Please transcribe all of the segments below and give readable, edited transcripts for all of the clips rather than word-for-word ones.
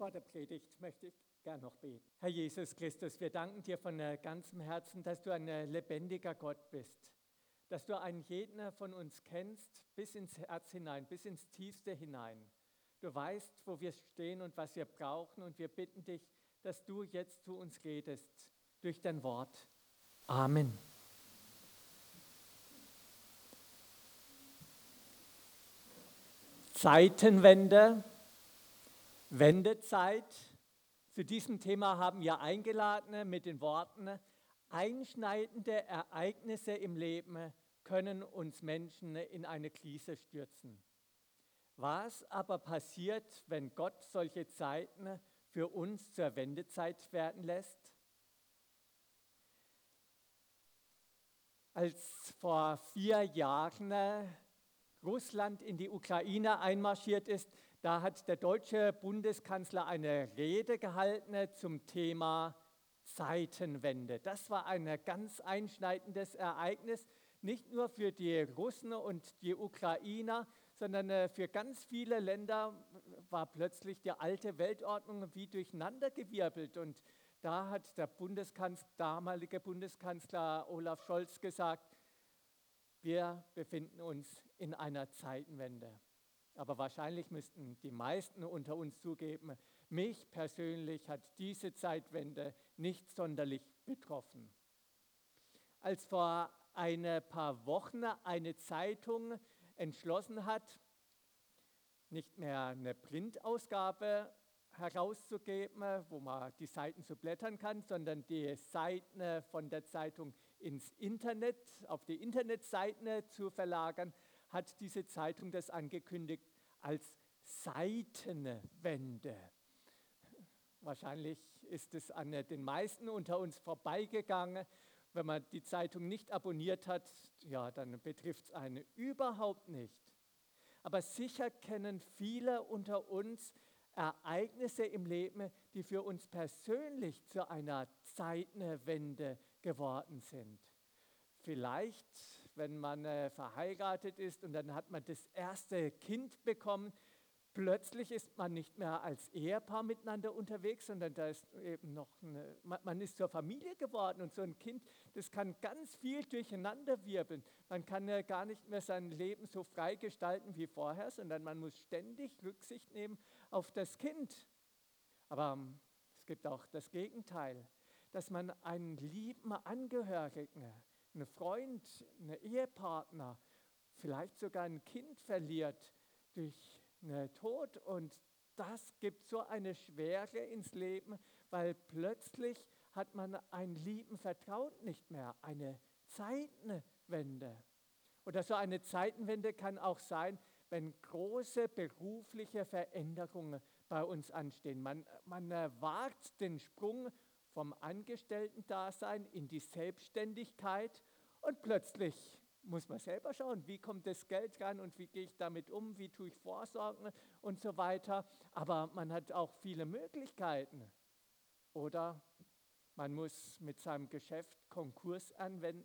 Vor der Predigt möchte ich gern noch beten. Herr Jesus Christus, wir danken dir von ganzem Herzen, dass du ein lebendiger Gott bist, dass du einen jeden von uns kennst, bis ins Herz hinein, bis ins Tiefste hinein. Du weißt, wo wir stehen und was wir brauchen, und wir bitten dich, dass du jetzt zu uns redest durch dein Wort. Amen. Zeitenwende, Wendezeit. Zu diesem Thema haben wir eingeladen mit den Worten: Einschneidende Ereignisse im Leben können uns Menschen in eine Krise stürzen. Was aber passiert, wenn Gott solche Zeiten für uns zur Wendezeit werden lässt? Als vor 4 Jahren Russland in die Ukraine einmarschiert ist, da hat der deutsche Bundeskanzler eine Rede gehalten zum Thema Zeitenwende. Das war ein ganz einschneidendes Ereignis, nicht nur für die Russen und die Ukrainer, sondern für ganz viele Länder war plötzlich die alte Weltordnung wie durcheinandergewirbelt. Und da hat der damalige Bundeskanzler Olaf Scholz gesagt: Wir befinden uns in einer Zeitenwende. Aber wahrscheinlich müssten die meisten unter uns zugeben, mich persönlich hat diese Zeitwende nicht sonderlich betroffen. Als vor ein paar Wochen eine Zeitung entschlossen hat, nicht mehr eine Printausgabe herauszugeben, wo man die Seiten so blättern kann, sondern die Seiten von der Zeitung ins Internet, auf die Internetseiten zu verlagern, hat diese Zeitung das angekündigt als Zeitenwende. Wahrscheinlich ist es an den meisten unter uns vorbeigegangen. Wenn man die Zeitung nicht abonniert hat, ja, dann betrifft es einen überhaupt nicht. Aber sicher kennen viele unter uns Ereignisse im Leben, die für uns persönlich zu einer Zeitenwende geworden sind. Vielleicht, wenn man verheiratet ist und dann hat man das erste Kind bekommen, plötzlich ist man nicht mehr als Ehepaar miteinander unterwegs, sondern da ist eben man ist zur Familie geworden, und so ein Kind, das kann ganz viel durcheinander wirbeln. Man kann gar nicht mehr sein Leben so frei gestalten wie vorher, sondern man muss ständig Rücksicht nehmen auf das Kind. Aber es gibt auch das Gegenteil, dass man einen lieben Angehörigen, einen Freund, einen Ehepartner, vielleicht sogar ein Kind verliert durch Tod, und das gibt so eine Schwere ins Leben, weil plötzlich hat man einen lieben Vertrauten nicht mehr, eine Zeitenwende. Oder so eine Zeitenwende kann auch sein, wenn große berufliche Veränderungen bei uns anstehen. Man wagt den Sprung vom Angestellten-Dasein in die Selbstständigkeit, und plötzlich muss man selber schauen, wie kommt das Geld rein und wie gehe ich damit um, wie tue ich Vorsorgen und so weiter. Aber man hat auch viele Möglichkeiten. Oder man muss mit seinem Geschäft Konkurs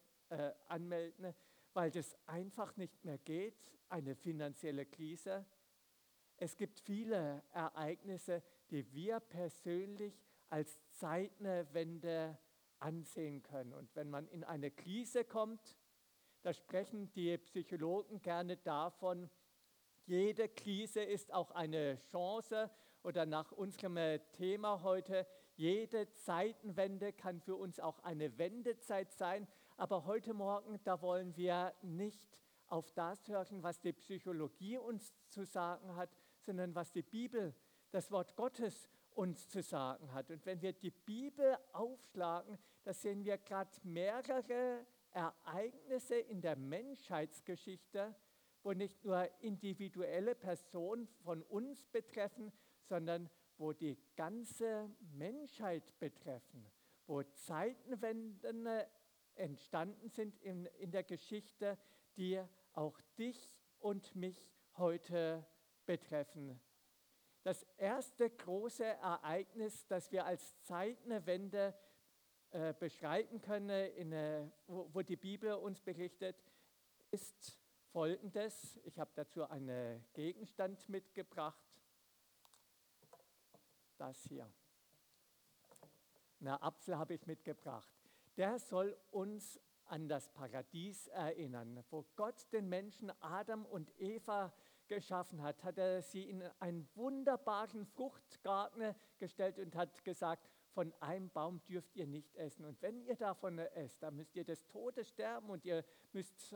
anmelden, weil das einfach nicht mehr geht, eine finanzielle Krise. Es gibt viele Ereignisse, die wir persönlich als Zeitenwende ansehen können. Und wenn man in eine Krise kommt, da sprechen die Psychologen gerne davon, jede Krise ist auch eine Chance, oder nach unserem Thema heute, jede Zeitenwende kann für uns auch eine Wendezeit sein. Aber heute Morgen, da wollen wir nicht auf das hören, was die Psychologie uns zu sagen hat, sondern was die Bibel, das Wort Gottes, uns zu sagen hat. Und wenn wir die Bibel aufschlagen, da sehen wir gerade mehrere Ereignisse in der Menschheitsgeschichte, wo nicht nur individuelle Personen von uns betreffen, sondern wo die ganze Menschheit betreffen, wo Zeitenwenden entstanden sind in der Geschichte, die auch dich und mich heute betreffen. Das erste große Ereignis, das wir als Zeitenwende beschreiben können, wo die Bibel uns berichtet, ist Folgendes. Ich habe dazu einen Gegenstand mitgebracht. das hier. Einen Apfel habe ich mitgebracht. Der soll uns an das Paradies erinnern. Wo Gott den Menschen Adam und Eva geschaffen hat, hat er sie in einen wunderbaren Fruchtgarten gestellt und hat gesagt, von einem Baum dürft ihr nicht essen. Und wenn ihr davon esst, dann müsst ihr des Todes sterben und ihr müsst,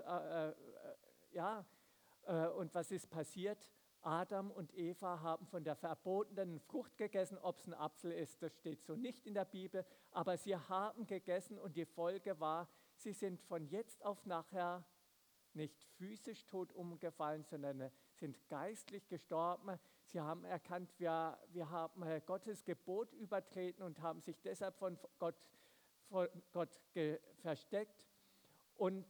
und was ist passiert? Adam und Eva haben von der verbotenen Frucht gegessen. Ob es ein Apfel ist, das steht so nicht in der Bibel. Aber sie haben gegessen und die Folge war, sie sind von jetzt auf nachher nicht physisch tot umgefallen, sondern sind geistlich gestorben. Sie haben erkannt, wir haben Gottes Gebot übertreten und haben sich deshalb von Gott versteckt. Und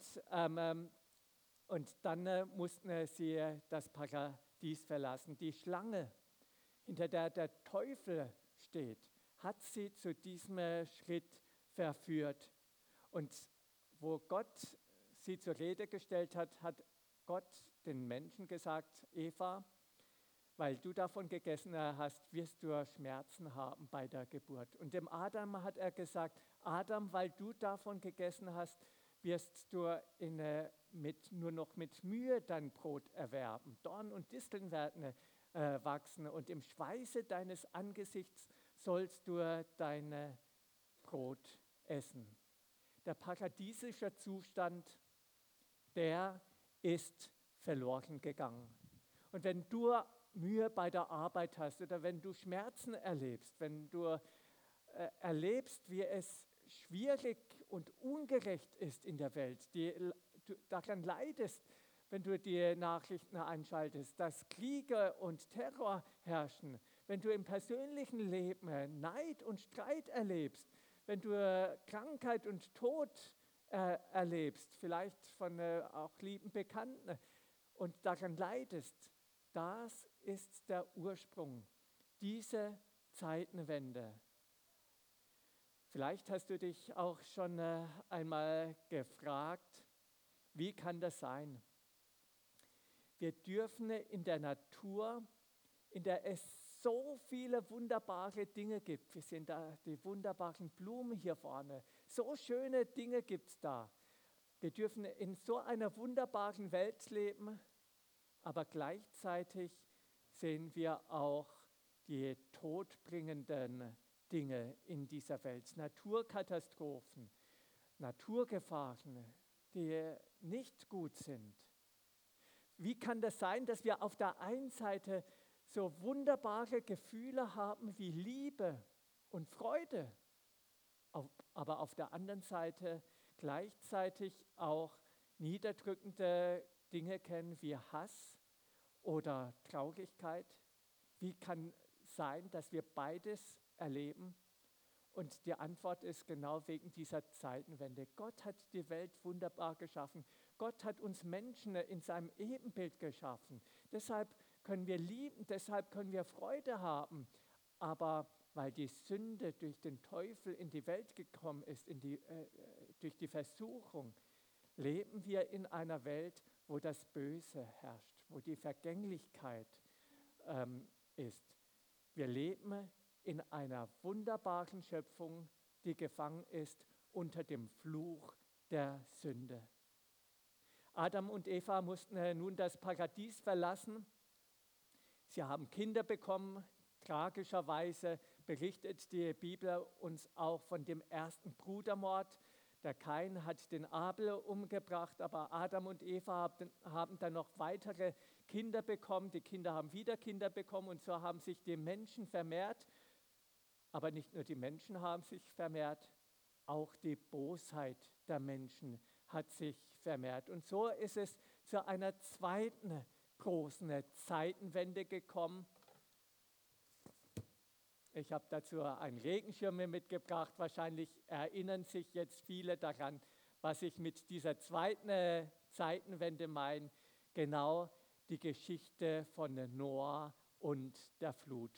dann mussten sie das Paradies verlassen. Die Schlange, hinter der Teufel steht, hat sie zu diesem Schritt verführt. Und wo Gott sie zur Rede gestellt hat, hat Gott den Menschen gesagt, Eva, weil du davon gegessen hast, wirst du Schmerzen haben bei der Geburt. Und dem Adam hat er gesagt, Adam, weil du davon gegessen hast, wirst du nur noch mit Mühe dein Brot erwerben. Dorn und Disteln werden wachsen und im Schweiße deines Angesichts sollst du dein Brot essen. Der paradiesische Zustand, der ist verloren gegangen. Und wenn du Mühe bei der Arbeit hast oder wenn du Schmerzen erlebst, wenn du erlebst, wie es schwierig und ungerecht ist in der Welt, du daran leidest, wenn du die Nachrichten einschaltest, dass Kriege und Terror herrschen, wenn du im persönlichen Leben Neid und Streit erlebst, wenn du Krankheit und Tod erlebst, vielleicht von auch lieben Bekannten und daran leidest, das ist der Ursprung, diese Zeitenwende. Vielleicht hast du dich auch schon einmal gefragt, wie kann das sein? Wir dürfen in der Natur, in der es so viele wunderbare Dinge gibt, wir sehen da die wunderbaren Blumen hier vorne, so schöne Dinge gibt es da. Wir dürfen in so einer wunderbaren Welt leben, aber gleichzeitig sehen wir auch die todbringenden Dinge in dieser Welt, Naturkatastrophen, Naturgefahren, die nicht gut sind. Wie kann das sein, dass wir auf der einen Seite so wunderbare Gefühle haben wie Liebe und Freude, aber auf der anderen Seite gleichzeitig auch niederdrückende Dinge kennen wie Hass oder Traurigkeit? Wie kann sein, dass wir beides erleben? Und die Antwort ist genau wegen dieser Zeitenwende. Gott hat die Welt wunderbar geschaffen. Gott hat uns Menschen in seinem Ebenbild geschaffen. Deshalb können wir lieben, deshalb können wir Freude haben. Aber weil die Sünde durch den Teufel in die Welt gekommen ist, durch die Versuchung, leben wir in einer Welt, wo das Böse herrscht, wo die Vergänglichkeit ist. Wir leben in einer wunderbaren Schöpfung, die gefangen ist unter dem Fluch der Sünde. Adam und Eva mussten nun das Paradies verlassen. Sie haben Kinder bekommen. Tragischerweise berichtet die Bibel uns auch von dem ersten Brudermord. Der Kain hat den Abel umgebracht, aber Adam und Eva haben dann noch weitere Kinder bekommen. Die Kinder haben wieder Kinder bekommen und so haben sich die Menschen vermehrt. Aber nicht nur die Menschen haben sich vermehrt, auch die Bosheit der Menschen hat sich vermehrt. Und so ist es zu einer zweiten großen Zeitenwende gekommen. Ich habe dazu einen Regenschirm mitgebracht. Wahrscheinlich erinnern sich jetzt viele daran, was ich mit dieser zweiten Zeitenwende meine. Genau die Geschichte von Noah und der Flut.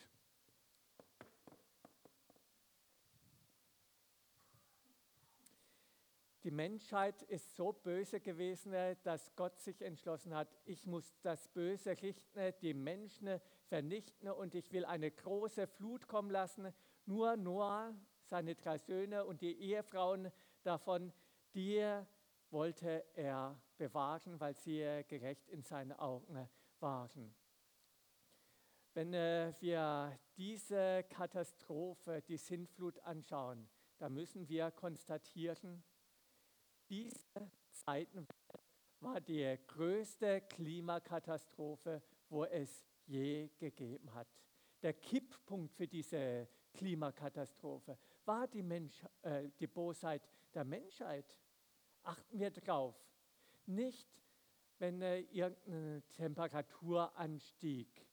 Die Menschheit ist so böse gewesen, dass Gott sich entschlossen hat, ich muss das Böse richten, die Menschen vernichten und ich will eine große Flut kommen lassen. Nur Noah, seine 3 Söhne und die Ehefrauen davon, die wollte er bewahren, weil sie gerecht in seinen Augen waren. Wenn wir diese Katastrophe, die Sintflut anschauen, dann müssen wir konstatieren, diese Zeiten war die größte Klimakatastrophe, wo es je gegeben hat. Der Kipppunkt für diese Klimakatastrophe war die Bosheit der Menschheit. Achten wir drauf. Nicht, wenn irgendein Temperaturanstieg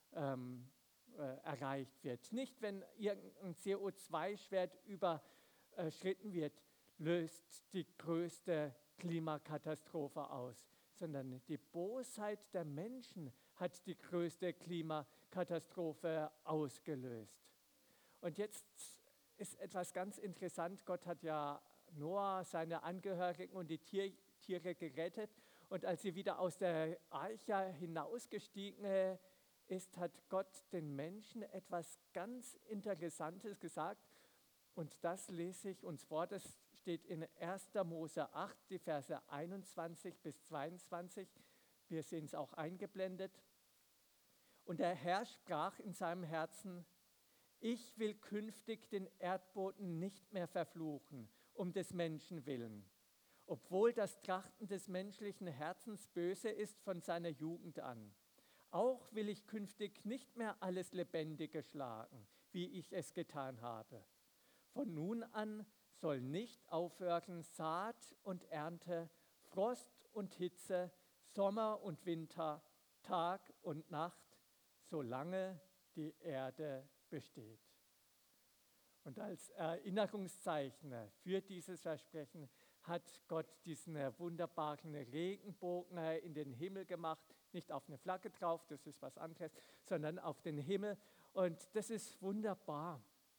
erreicht wird. Nicht, wenn irgendein CO2-Wert überschritten wird, löst die größte Klimakatastrophe aus, sondern die Bosheit der Menschen hat die größte Klimakatastrophe ausgelöst. Und jetzt ist etwas ganz interessant. Gott hat ja Noah, seine Angehörigen und die Tiere gerettet. Und als sie wieder aus der Arche hinausgestiegen ist, hat Gott den Menschen etwas ganz Interessantes gesagt. Und das lese ich uns vor. Das steht in 1. Mose 8, die Verse 21 bis 22. Wir sehen es auch eingeblendet. Und der Herr sprach in seinem Herzen: Ich will künftig den Erdboden nicht mehr verfluchen, um des Menschen willen, obwohl das Trachten des menschlichen Herzens böse ist von seiner Jugend an. Auch will ich künftig nicht mehr alles Lebendige schlagen, wie ich es getan habe. Von nun an soll nicht aufhören Saat und Ernte, Frost und Hitze, Sommer und Winter, Tag und Nacht, solange die Erde besteht. Und als Erinnerungszeichen für dieses Versprechen hat Gott diesen wunderbaren Regenbogen in den Himmel gemacht, nicht auf eine Flagge drauf, das ist was anderes, sondern auf den Himmel. Und das ist wunderbar.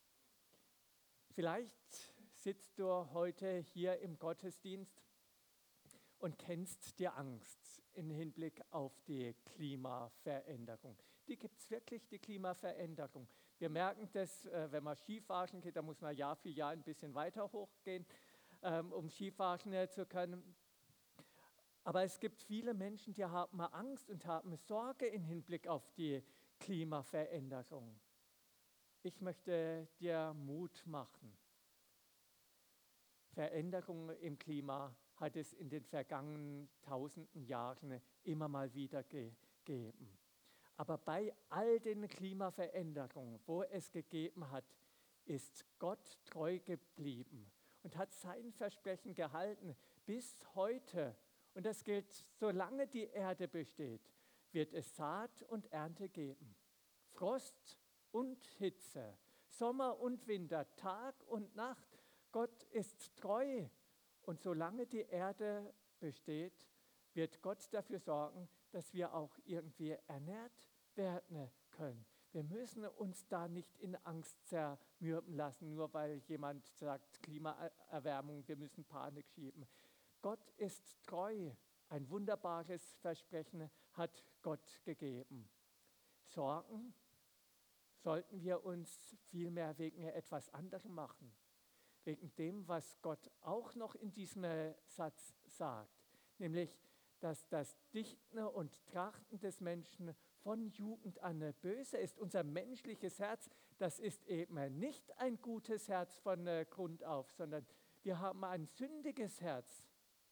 Vielleicht sitzt du heute hier im Gottesdienst und kennst die Angst im Hinblick auf die Klimaveränderung. Die gibt es wirklich, die Klimaveränderung. Wir merken das, wenn man Skifahren geht, da muss man Jahr für Jahr ein bisschen weiter hochgehen, um Skifahren zu können. Aber es gibt viele Menschen, die haben Angst und haben Sorge im Hinblick auf die Klimaveränderung. Ich möchte dir Mut machen. Veränderungen im Klima hat es in den vergangenen tausenden Jahren immer mal wieder gegeben. Aber bei all den Klimaveränderungen, wo es gegeben hat, ist Gott treu geblieben und hat sein Versprechen gehalten bis heute. Und das gilt, solange die Erde besteht, wird es Saat und Ernte geben. Frost und Hitze, Sommer und Winter, Tag und Nacht. Gott ist treu. Und solange die Erde besteht, wird Gott dafür sorgen, dass wir auch irgendwie ernährt werden können. Wir müssen uns da nicht in Angst zermürben lassen, nur weil jemand sagt, Klimaerwärmung, wir müssen Panik schieben. Gott ist treu. Ein wunderbares Versprechen hat Gott gegeben. Sorgen sollten wir uns vielmehr wegen etwas anderem machen. Wegen dem, was Gott auch noch in diesem Satz sagt. Nämlich, dass das Dichten und Trachten des Menschen von Jugend an böse ist. Unser menschliches Herz, das ist eben nicht ein gutes Herz von Grund auf, sondern wir haben ein sündiges Herz.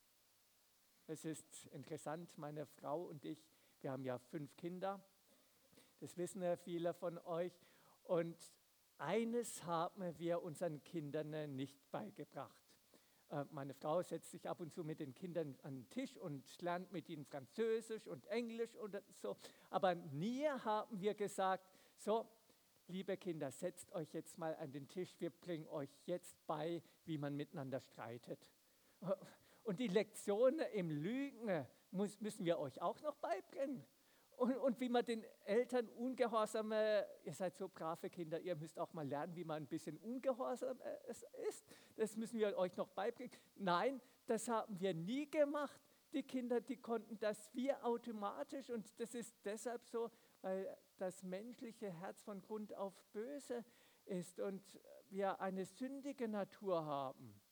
Es ist interessant, meine Frau und ich, wir haben ja 5 Kinder, das wissen ja viele von euch. Und eines haben wir unseren Kindern nicht beigebracht. Meine Frau setzt sich ab und zu mit den Kindern an den Tisch und lernt mit ihnen Französisch und Englisch und so. Aber nie haben wir gesagt, so, liebe Kinder, setzt euch jetzt mal an den Tisch, wir bringen euch jetzt bei, wie man miteinander streitet. Und die Lektion im Lügen müssen wir euch auch noch beibringen. Und wie man den Eltern ungehorsam, ihr seid so brave Kinder, ihr müsst auch mal lernen, wie man ein bisschen ungehorsam ist. Das müssen wir euch noch beibringen. Nein, das haben wir nie gemacht. Die Kinder, die konnten das wir automatisch und das ist deshalb so, weil das menschliche Herz von Grund auf böse ist und wir eine sündige Natur haben.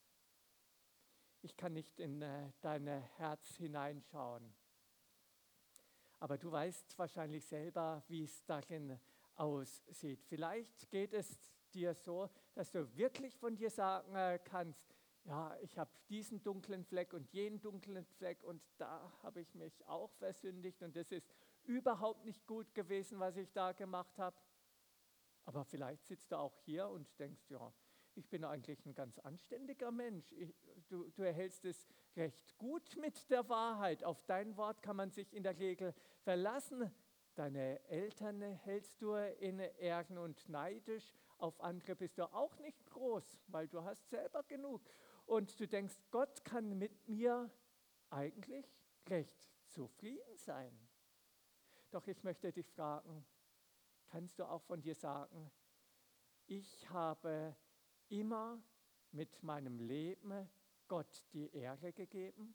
Ich kann nicht in dein Herz hineinschauen, aber du weißt wahrscheinlich selber, wie es darin aussieht. Vielleicht geht es dir so, dass du wirklich von dir sagen kannst, ja, ich habe diesen dunklen Fleck und jenen dunklen Fleck und da habe ich mich auch versündigt und das ist überhaupt nicht gut gewesen, was ich da gemacht habe. Aber vielleicht sitzt du auch hier und denkst, ja, ich bin eigentlich ein ganz anständiger Mensch. Du erhältst es recht gut mit der Wahrheit. Auf dein Wort kann man sich in der Regel verlassen. Deine Eltern hältst du in Ehren und neidisch. Auf andere bist du auch nicht groß, weil du hast selber genug. Und du denkst, Gott kann mit mir eigentlich recht zufrieden sein. Doch ich möchte dich fragen, kannst du auch von dir sagen, ich habe immer mit meinem Leben Gott die Ehre gegeben?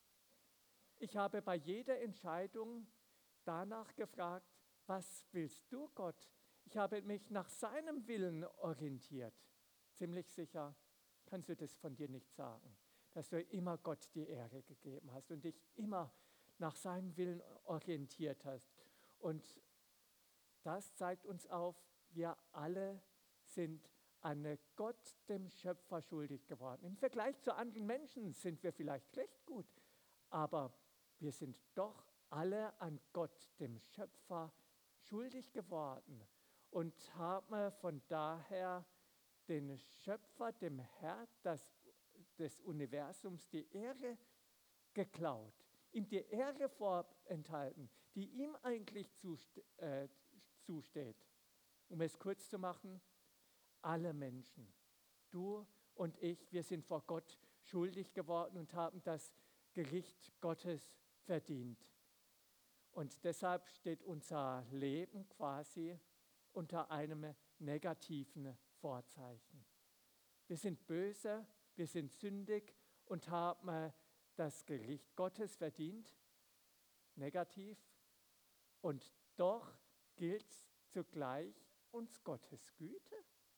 Ich habe bei jeder Entscheidung danach gefragt, was willst du, Gott? Ich habe mich nach seinem Willen orientiert. Ziemlich sicher kannst du das von dir nicht sagen, dass du immer Gott die Ehre gegeben hast und dich immer nach seinem Willen orientiert hast. Und das zeigt uns auf, wir alle sind an Gott, dem Schöpfer, schuldig geworden. Im Vergleich zu anderen Menschen sind wir vielleicht recht gut, aber wir sind doch alle an Gott, dem Schöpfer, schuldig geworden und haben von daher den Schöpfer, dem Herr des Universums, die Ehre geklaut, ihm die Ehre vorenthalten, die ihm eigentlich zusteht. Um es kurz zu machen, alle Menschen, du und ich, wir sind vor Gott schuldig geworden und haben das Gericht Gottes verdient. Und deshalb steht unser Leben quasi unter einem negativen Vorzeichen. Wir sind böse, wir sind sündig und haben das Gericht Gottes verdient, negativ. Und doch gilt zugleich uns Gottes Güte.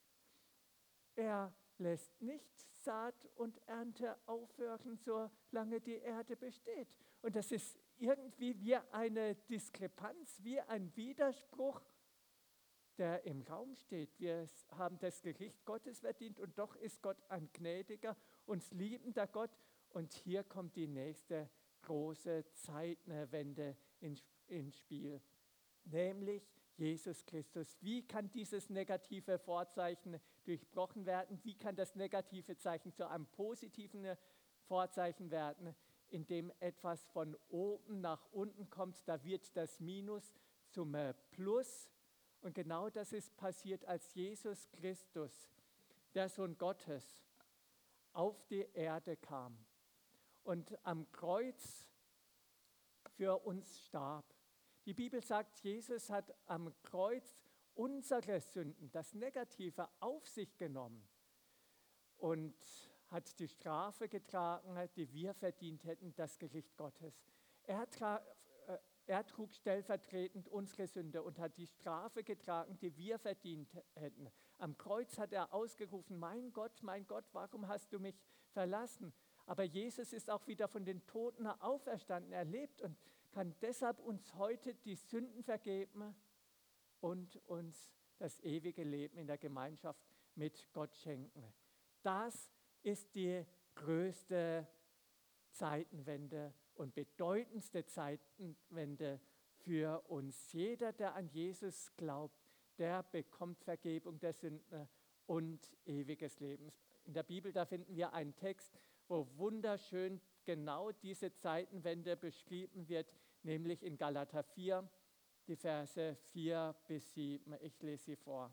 Er lässt nicht Saat und Ernte aufhören, solange die Erde besteht. Und das ist irgendwie wie eine Diskrepanz, wie ein Widerspruch, der im Raum steht. Wir haben das Gericht Gottes verdient und doch ist Gott ein gnädiger, uns liebender Gott. Und hier kommt die nächste große Zeitenwende ins Spiel, nämlich Jesus Christus. Wie kann dieses negative Vorzeichen durchbrochen werden? Wie kann das negative Zeichen zu einem positiven Vorzeichen werden, indem etwas von oben nach unten kommt? Da wird das Minus zum Plus. Und genau das ist passiert, als Jesus Christus, der Sohn Gottes, auf die Erde kam und am Kreuz für uns starb. Die Bibel sagt, Jesus hat am Kreuz unsere Sünden, das Negative, auf sich genommen und hat die Strafe getragen, die wir verdient hätten, das Gericht Gottes. Er trug stellvertretend unsere Sünde und hat die Strafe getragen, die wir verdient hätten. Am Kreuz hat er ausgerufen, mein Gott, warum hast du mich verlassen? Aber Jesus ist auch wieder von den Toten auferstanden, er lebt und kann deshalb uns heute die Sünden vergeben und uns das ewige Leben in der Gemeinschaft mit Gott schenken. Das ist die größte Zeitenwende und bedeutendste Zeitenwende für uns. Jeder, der an Jesus glaubt, der bekommt Vergebung der Sünden und ewiges Leben. In der Bibel, da finden wir einen Text, wo wunderschön genau diese Zeitenwende beschrieben wird, nämlich in Galater 4, die Verse 4 bis 7. Ich lese sie vor.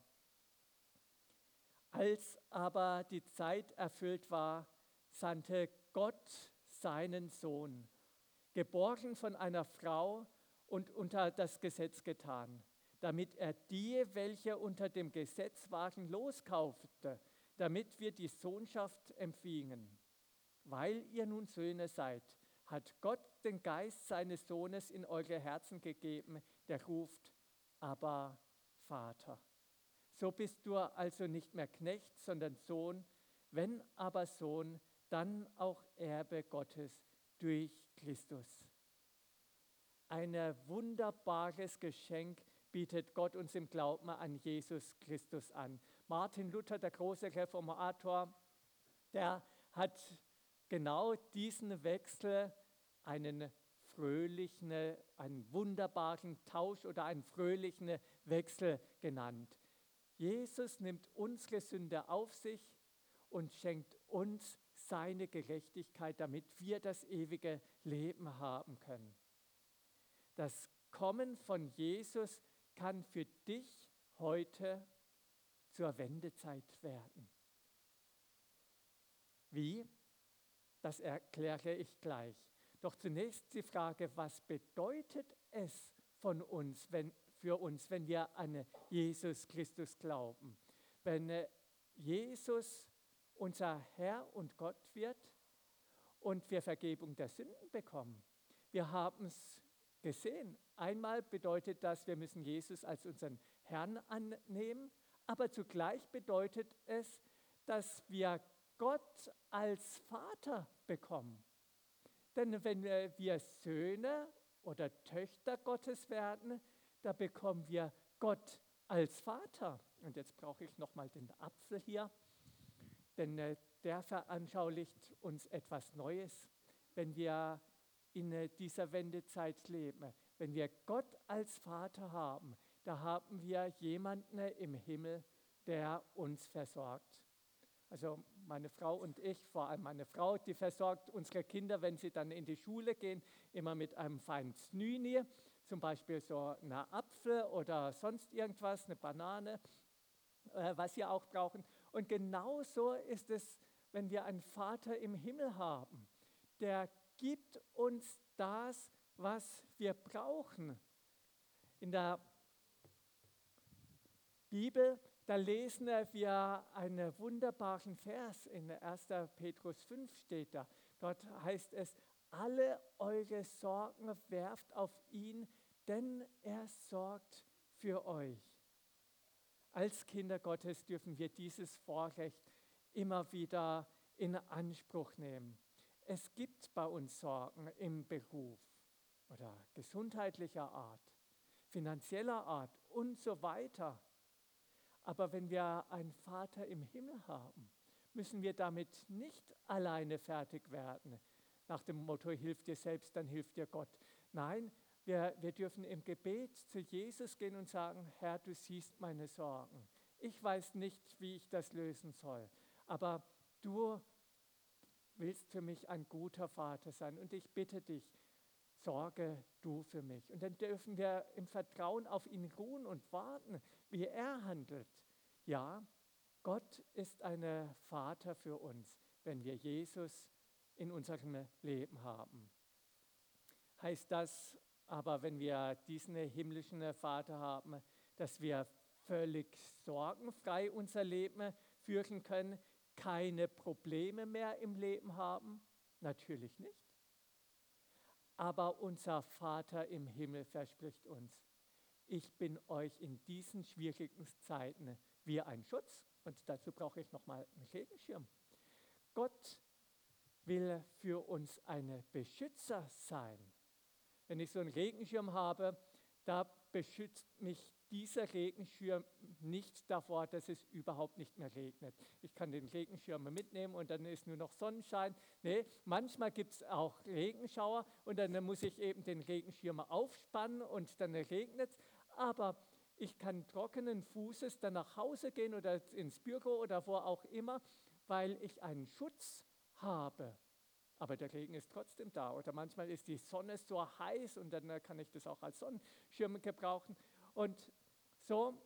Als aber die Zeit erfüllt war, sandte Gott seinen Sohn, geboren von einer Frau und unter das Gesetz getan, damit er die, welche unter dem Gesetz waren, loskaufte, damit wir die Sohnschaft empfingen. Weil ihr nun Söhne seid, hat Gott den Geist seines Sohnes in eure Herzen gegeben, der ruft, aber Vater. So bist du also nicht mehr Knecht, sondern Sohn. Wenn aber Sohn, dann auch Erbe Gottes durch Christus. Ein wunderbares Geschenk bietet Gott uns im Glauben an Jesus Christus an. Martin Luther, der große Reformator, der hat genau diesen Wechsel einen fröhlichen, einen wunderbaren Tausch oder einen fröhlichen Wechsel genannt. Jesus nimmt unsere Sünde auf sich und schenkt uns seine Gerechtigkeit, damit wir das ewige Leben haben können. Das Kommen von Jesus kann für dich heute zur Wendezeit werden. Wie? Das erkläre ich gleich. Doch zunächst die Frage, was bedeutet es für uns, wenn wir an Jesus Christus glauben? Wenn Jesus unser Herr und Gott wird und wir Vergebung der Sünden bekommen. Wir haben es gesehen. Einmal bedeutet das, wir müssen Jesus als unseren Herrn annehmen, aber zugleich bedeutet es, dass wir Gott als Vater bekommen. Denn wenn wir Söhne oder Töchter Gottes werden, da bekommen wir Gott als Vater. Und jetzt brauche ich nochmal den Apfel hier, denn der veranschaulicht uns etwas Neues, wenn wir in dieser Wendezeit leben. Wenn wir Gott als Vater haben, da haben wir jemanden im Himmel, der uns versorgt. Also meine Frau und ich, vor allem meine Frau, die versorgt unsere Kinder, wenn sie dann in die Schule gehen, immer mit einem feinen Znüni, zum Beispiel so eine Apfel oder sonst irgendwas, eine Banane, was sie auch brauchen. Und genauso ist es, wenn wir einen Vater im Himmel haben, der gibt uns das, was wir brauchen. In der Bibel, da lesen wir einen wunderbaren Vers, in 1. Petrus 5 steht da. Dort heißt es, alle eure Sorgen werft auf ihn, denn er sorgt für euch. Als Kinder Gottes dürfen wir dieses Vorrecht immer wieder in Anspruch nehmen. Es gibt bei uns Sorgen im Beruf oder gesundheitlicher Art, finanzieller Art und so weiter. Aber wenn wir einen Vater im Himmel haben, müssen wir damit nicht alleine fertig werden. Nach dem Motto, hilf dir selbst, dann hilft dir Gott. Nein, wir dürfen im Gebet zu Jesus gehen und sagen, Herr, du siehst meine Sorgen. Ich weiß nicht, wie ich das lösen soll, aber du willst für mich ein guter Vater sein und ich bitte dich, sorge du für mich. Und dann dürfen wir im Vertrauen auf ihn ruhen und warten, wie er handelt. Ja, Gott ist ein Vater für uns, wenn wir Jesus in unserem Leben haben. Heißt das aber, wenn wir diesen himmlischen Vater haben, dass wir völlig sorgenfrei unser Leben führen können, keine Probleme mehr im Leben haben? Natürlich nicht. Aber unser Vater im Himmel verspricht uns, ich bin euch in diesen schwierigen Zeiten wie ein Schutz. Und dazu brauche ich nochmal einen Regenschirm. Gott will für uns ein Beschützer sein. Wenn ich so einen Regenschirm habe, da beschützt mich dieser Regenschirm nicht davor, dass es überhaupt nicht mehr regnet. Ich kann den Regenschirm mitnehmen und dann ist nur noch Sonnenschein. Nee, manchmal gibt es auch Regenschauer und dann muss ich eben den Regenschirm aufspannen und dann regnet es. Aber ich kann trockenen Fußes dann nach Hause gehen oder ins Büro oder wo auch immer, weil ich einen Schutz habe. Aber der Regen ist trotzdem da. Oder manchmal ist die Sonne so heiß und dann kann ich das auch als Sonnenschirm gebrauchen. Und so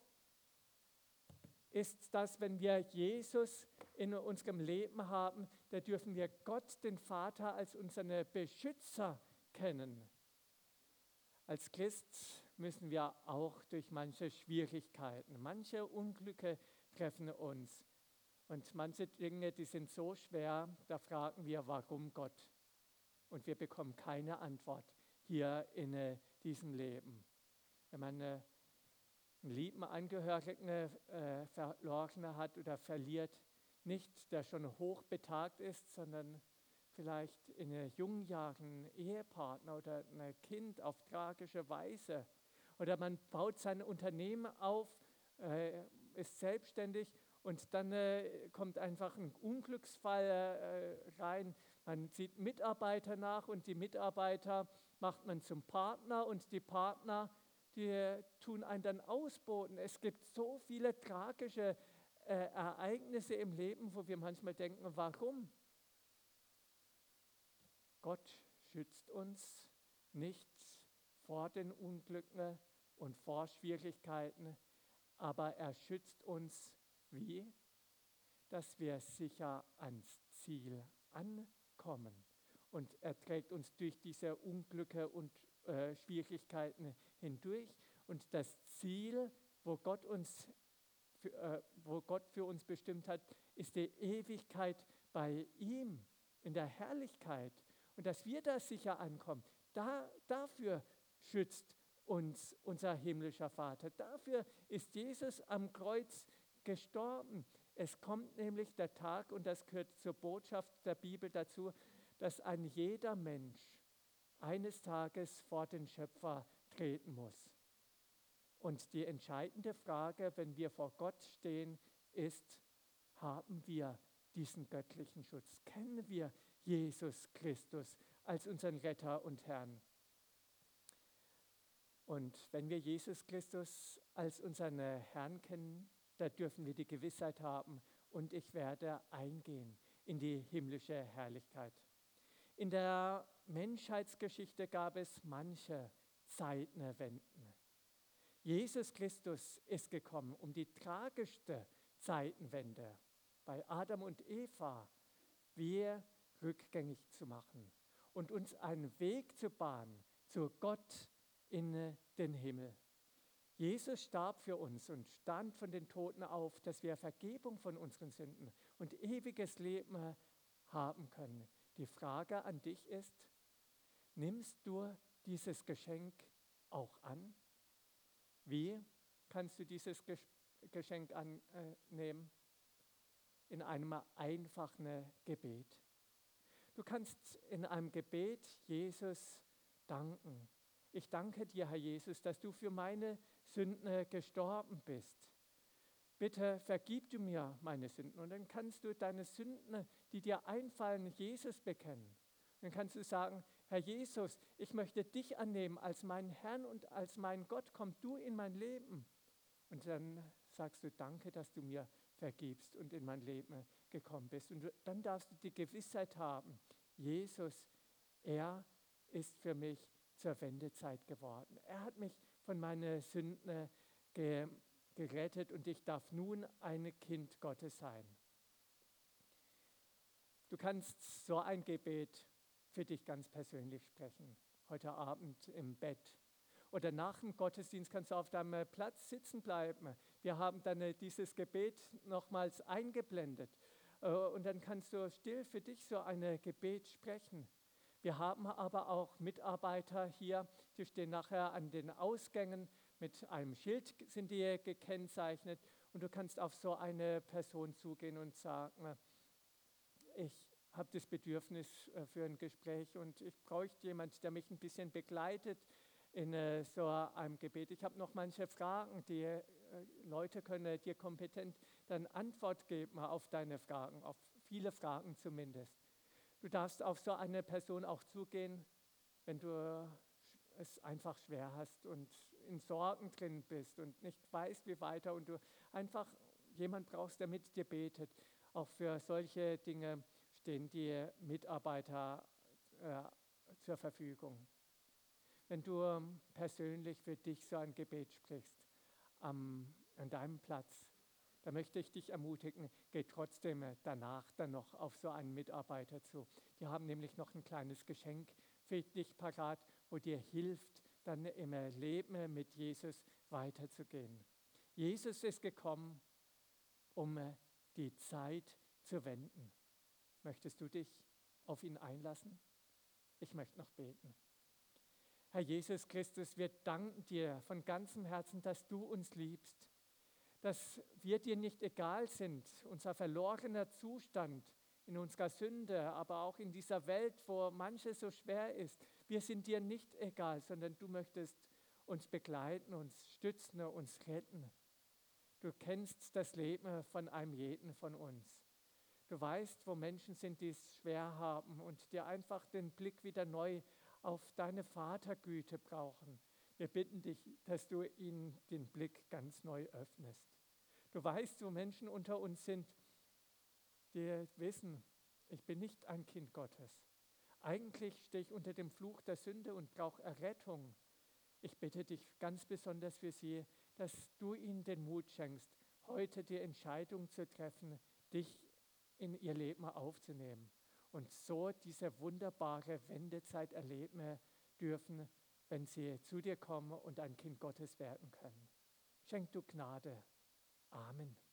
ist das, wenn wir Jesus in unserem Leben haben, da dürfen wir Gott, den Vater, als unseren Beschützer kennen. Als Christ müssen wir auch durch manche Schwierigkeiten, manche Unglücke treffen uns. Und manche Dinge, die sind so schwer, da fragen wir, warum Gott? Und wir bekommen keine Antwort hier in diesem Leben. Wenn man einen lieben Angehörigen verloren hat oder verliert, nicht der schon hochbetagt ist, sondern vielleicht in jungen Jahren einen Ehepartner oder ein Kind auf tragische Weise. Oder man baut sein Unternehmen auf, ist selbstständig und dann kommt einfach ein Unglücksfall rein. Man zieht Mitarbeiter nach und die Mitarbeiter macht man zum Partner und die Partner, die tun einen dann ausboten. Es gibt so viele tragische Ereignisse im Leben, wo wir manchmal denken, warum? Gott schützt uns nicht vor den Unglücken und vor Schwierigkeiten, aber er schützt uns wie? Dass wir sicher ans Ziel ankommen. Und er trägt uns durch diese Unglücke und Schwierigkeiten hindurch. Und das Ziel, wo Gott für uns bestimmt hat, ist die Ewigkeit bei ihm in der Herrlichkeit. Und dass wir da sicher ankommen, dafür schützt uns unser himmlischer Vater. Dafür ist Jesus am Kreuz gestorben. Es kommt nämlich der Tag, und das gehört zur Botschaft der Bibel dazu, dass ein jeder Mensch eines Tages vor den Schöpfer treten muss. Und die entscheidende Frage, wenn wir vor Gott stehen, ist, haben wir diesen göttlichen Schutz? Kennen wir Jesus Christus als unseren Retter und Herrn? Und wenn wir Jesus Christus als unseren Herrn kennen, da dürfen wir die Gewissheit haben, und ich werde eingehen in die himmlische Herrlichkeit. In der Menschheitsgeschichte gab es manche Zeitenwenden. Jesus Christus ist gekommen, um die tragischste Zeitenwende bei Adam und Eva wir rückgängig zu machen und uns einen Weg zu bahnen zu Gott in den Himmel. Jesus starb für uns und stand von den Toten auf, dass wir Vergebung von unseren Sünden und ewiges Leben haben können. Die Frage an dich ist, nimmst du dieses Geschenk auch an? Wie kannst du dieses Geschenk annehmen? In einem einfachen Gebet. Du kannst in einem Gebet Jesus danken. Ich danke dir, Herr Jesus, dass du für meine Sünden gestorben bist. Bitte vergib du mir meine Sünden. Und dann kannst du deine Sünden, die dir einfallen, Jesus bekennen. Dann kannst du sagen, Herr Jesus, ich möchte dich annehmen als meinen Herrn und als meinen Gott. Komm du in mein Leben. Und dann sagst du, danke, dass du mir vergibst und in mein Leben gekommen bist. Und dann darfst du die Gewissheit haben, Jesus, er ist für mich zur Wendezeit geworden. Er hat mich von meinen Sünden gerettet und ich darf nun ein Kind Gottes sein. Du kannst so ein Gebet für dich ganz persönlich sprechen, heute Abend im Bett. Oder nach dem Gottesdienst kannst du auf deinem Platz sitzen bleiben. Wir haben dann dieses Gebet nochmals eingeblendet. Und dann kannst du still für dich so ein Gebet sprechen. Wir haben aber auch Mitarbeiter hier, die stehen nachher an den Ausgängen. Mit einem Schild sind die gekennzeichnet. Und du kannst auf so eine Person zugehen und sagen, ich habe das Bedürfnis für ein Gespräch und ich bräuchte jemanden, der mich ein bisschen begleitet in so einem Gebet. Ich habe noch manche Fragen, die Leute können dir kompetent dann Antwort geben auf deine Fragen, auf viele Fragen zumindest. Du darfst auf so eine Person auch zugehen, wenn du es einfach schwer hast und in Sorgen drin bist und nicht weißt, wie weiter und du einfach jemand brauchst, der mit dir betet. Auch für solche Dinge stehen die Mitarbeiter zur Verfügung. Wenn du persönlich für dich so ein Gebet sprichst, an deinem Platz, da möchte ich dich ermutigen, geh trotzdem danach dann noch auf so einen Mitarbeiter zu. Die haben nämlich noch ein kleines Geschenk für dich parat, wo dir hilft, dann im Leben mit Jesus weiterzugehen. Jesus ist gekommen, um die Zeit zu wenden. Möchtest du dich auf ihn einlassen? Ich möchte noch beten. Herr Jesus Christus, wir danken dir von ganzem Herzen, dass du uns liebst, dass wir dir nicht egal sind, unser verlorener Zustand in unserer Sünde, aber auch in dieser Welt, wo manches so schwer ist. Wir sind dir nicht egal, sondern du möchtest uns begleiten, uns stützen, uns retten. Du kennst das Leben von einem jeden von uns. Du weißt, wo Menschen sind, die es schwer haben und dir einfach den Blick wieder neu auf deine Vatergüte brauchen. Wir bitten dich, dass du ihnen den Blick ganz neu öffnest. Du weißt, wo Menschen unter uns sind, die wissen, ich bin nicht ein Kind Gottes. Eigentlich stehe ich unter dem Fluch der Sünde und brauche Errettung. Ich bitte dich ganz besonders für sie, dass du ihnen den Mut schenkst, heute die Entscheidung zu treffen, dich in ihr Leben aufzunehmen und so diese wunderbare Wendezeit erleben dürfen, wenn sie zu dir kommen und ein Kind Gottes werden können. Schenk du Gnade. Amen.